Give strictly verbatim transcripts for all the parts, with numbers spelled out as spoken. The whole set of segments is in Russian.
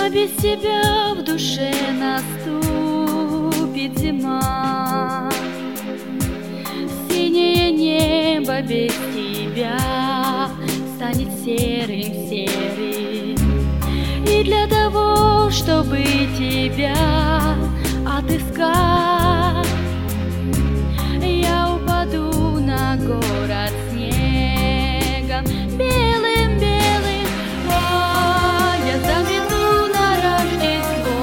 без тебя в душе наступит зима. Синее небо без тебя станет серым-серым. И для того, чтобы тебя отыскать, я упаду на город снегом белым-белым. А я замету на Рождество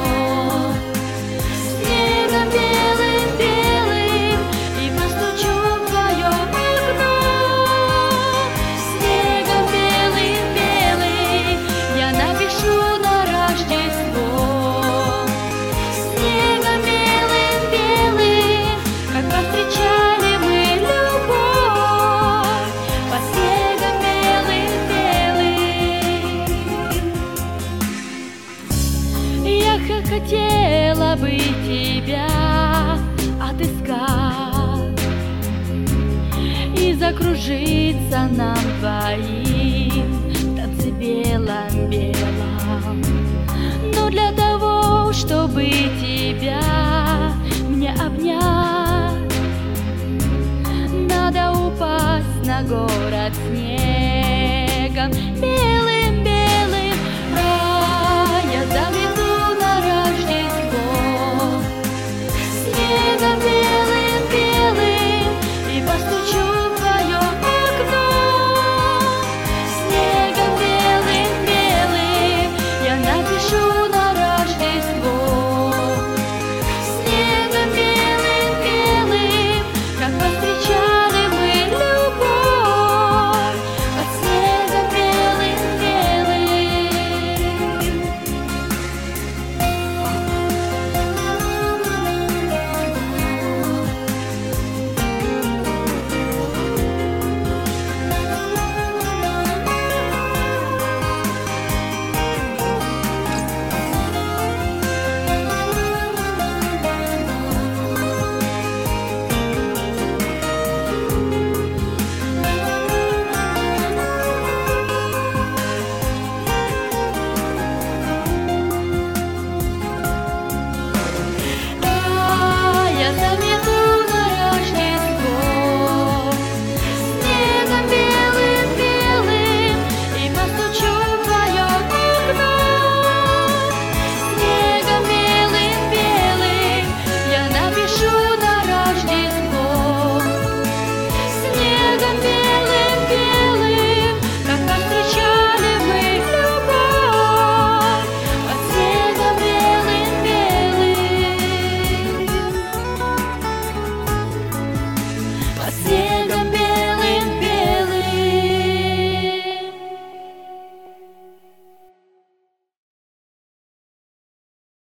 снегом белым-белым и постучу в твое окно. Снегом белым-белым я напишу на Рождество. Снегом белым-белым, как повстречали мы любовь, по снегам белым-белым. Я хотела бы тебя отыскать и закружиться нам двоим в танце белом-белом. Но для того, чтобы тебя мне обнять, надо упасть на город снег.